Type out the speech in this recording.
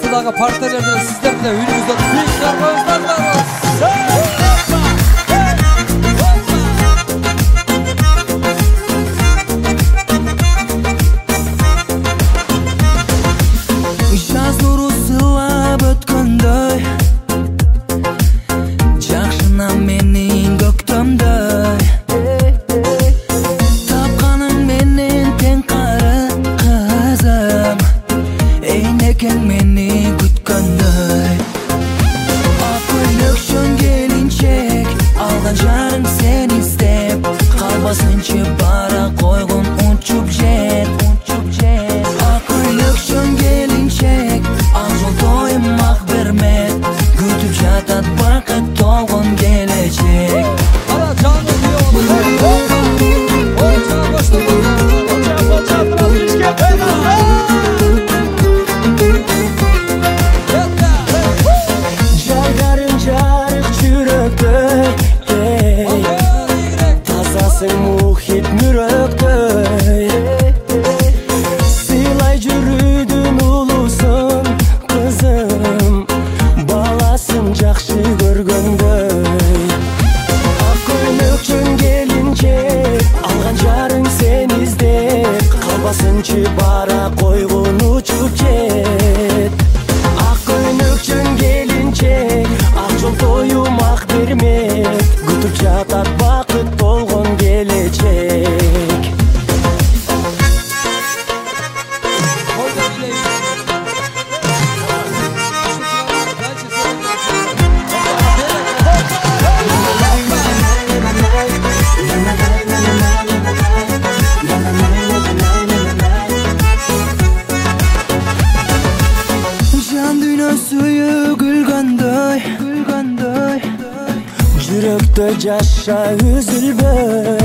Ardındaki partilerden sizler de ünümüzde büyük kargoyuzlar var. Жаз нуру сыйлап өткөндөй, жакшына менин көктөмдөй. Тапканың менен тең кары кызым, эйнекең мени күткөндөй. Ак көйлөкчөн келинчек, алган жарың сен издеп, калбасынчы бара койгон учуп жет. Ак көйлөкчөн келинчек, ак жол тоймак бермек, күтүп жатат бакыт толгон келечек. Ара жаным Жаргарың жарык жүрөктөй, тазасың мухит мүрөктөй. Сыйлай жүрүүдүн улуусун кызым, баласын жакшы көргөндөй. Ак көйлөкчөн келинчек, алган жарың сен издеп, калбасынчы бара койгон учуп жет. Ак көйлөкчөн келинчек, ак жол тоюмак бермек, күтүп жатат бакыт толгон келечек. Жан дүйнө сүйүү күлгөндөй, жүрөктө жаша үзүлбөй.